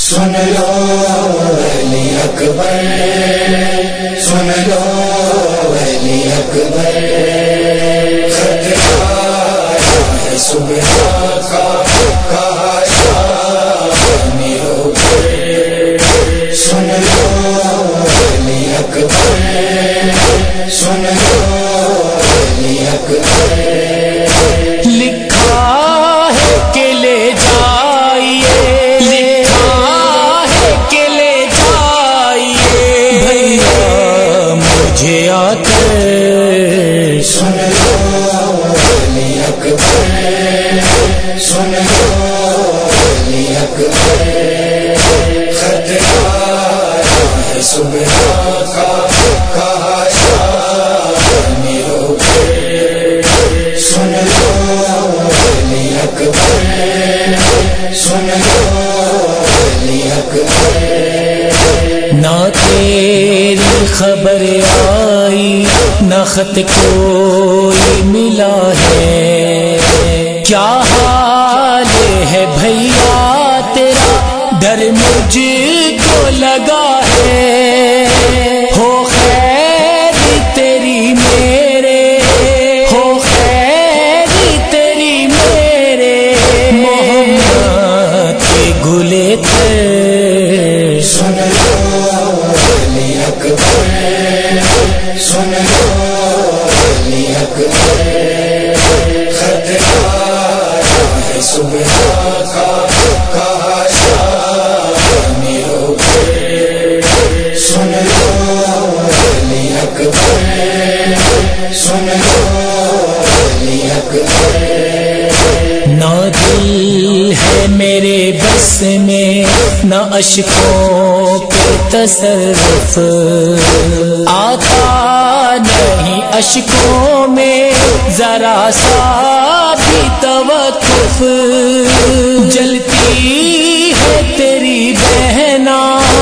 سن لو علی اکبر، سن لو علی اکبر، خطرہ ہے صبح کا کہا شامی ہو کر، سن لو علی اکبر، سن لو علی اکبر، لکھا ہے کہ لے جائیے، مجھے آ کر سن لو علی اکبر، سن لو علی اکبر، خطرہ ہے صبح کا کہا شامی ہو کر، سن لو علی اکبر، سن لو علی اکبر، نہ تیری خبر آئی نہ خط کوئی ملا ہے، کیا حال ہے بھیا تیرا ڈر مجھ کو لگا ہے، ہو خیر تیری میرے، ہو خیر تیری میرے محمد کے گلے تھے، سن لو علی اکبر، سن لو علی اکبر، خطرہ ہے صبح کا کہا شامی ہو کر، سن لو علی اکبر، سن لو علی اکبر، نہ دل ہے میرے بس میں نہ اشکوں پہ تصرف، آتا نہیں اشکوں میں ذرا سا بھی توقف، جلتی ہے تیری بہنا،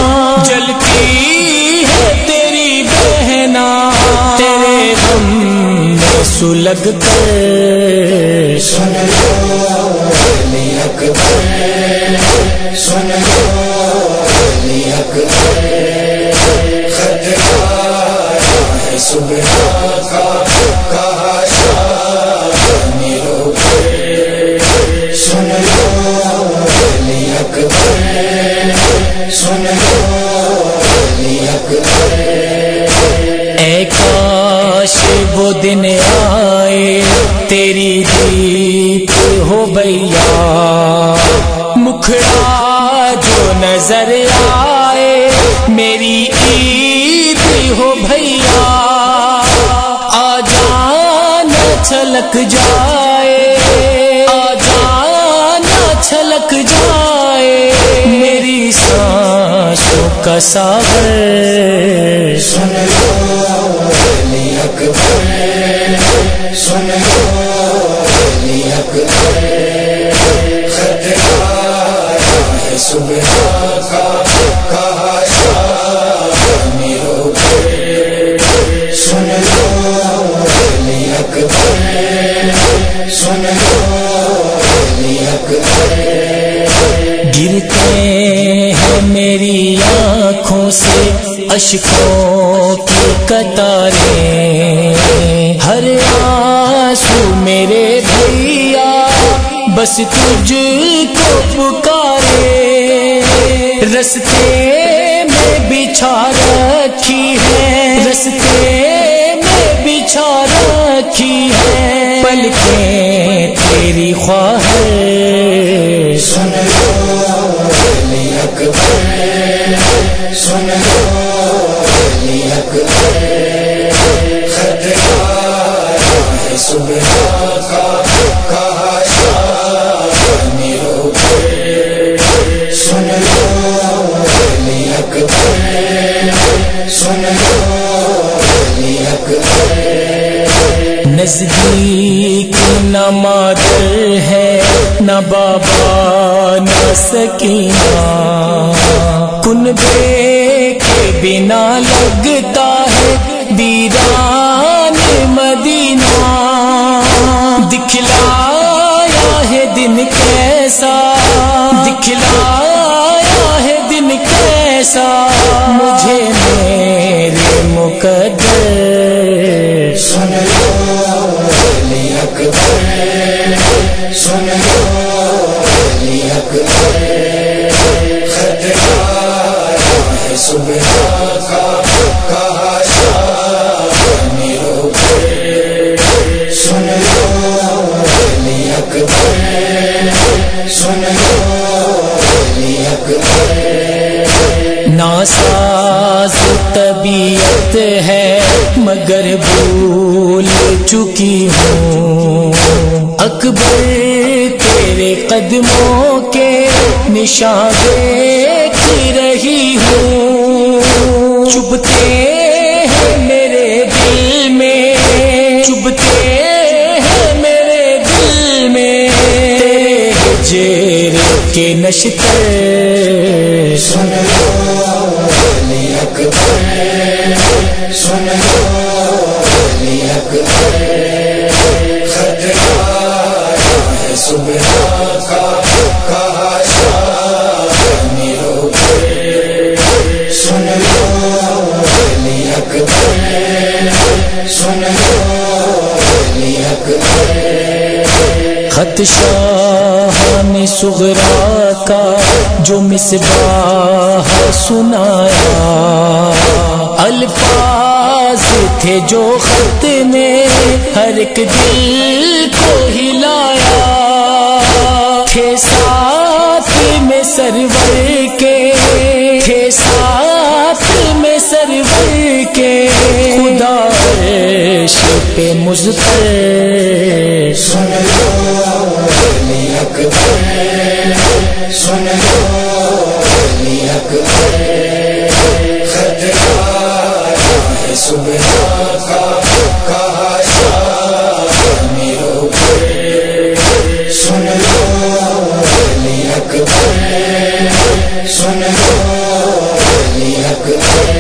جلتی ہے تیری بہنا، تیرے غم میں سلگ کر، سن لو علی اکبر، سن لو علی اکبر، خطرہ ہے صبح کا کہا شامی ہو کر، سن لو علی اکبر، سن لو علی اکبر، اے کاش وہ دن آئے تیری دیت ہو بھیا، مکھڑا جو نظر آئے میری عید ہو بھیا، آ جانا چھلک جائے، آ جانا چھلک جائے میری سانسوں کا ساغر، سن لو علی اکبر، سن لو علی اکبر، خطرہ ہے صبح کا کہا شامی ہو کر، سن لو علی اکبر، سن لو علی اکبر، گرتے ہیں میری آنکھوں سے اشکوں کی قطاریں، ہر آنسو میرے بھیا بس تجھ کو پکارے، رستے میں بچھا رکھی ہے، رستے میں بچھا رکھی ہے پلکیں تیری خواہر، سن لو علی اکبر، سن لو علی اکبر، خطرہ ہے صبح کا کہا شامی ہو کر، سن لو علی اکبر، سن لو علی اکبر، نزدیک نہ مادر ہے نہ بابا نہ سکینہ، کنبے کے بنا لگتا ہے ویران مدینہ، دکھلایا ہے دن کیسا، دکھلایا ہے ایسا مجھے میرے مقدر سن لو علی اکبر سن لو علی اکبر خطرہ ہے صبح کا کہا شامی رو کر سن لو علی اکبر سن لو علی اکبر ناساز طبیعت ہے مگر بھول چکی ہوں اکبر تیرے قدموں کے نشان دیکھ رہی ہوں چبھتے ہیں میرے دل میں چبھتے ہیں میرے دل میں تیرے ہجر کے نشتر سن لو علی اکبر سن لو علی اکبر خطرہ ہے صبح کا کہا شامی رو کر سن لو علی اکبر سن لو علی اکبر خط شاہان صغرا کا جو مصباح سنایا الفاظ تھے جو خط نے ہر ایک دل کو ہلایا تھے ساتھ میں سرور کے تھے ساتھ میں سرور کے خدا عرش پہ مظفر سن لو علی اکبر سن لو علی اکبر خطرہ ہے صبح کا کہا شامی رو کر سن لو علی اکبر سن لو علی اکبر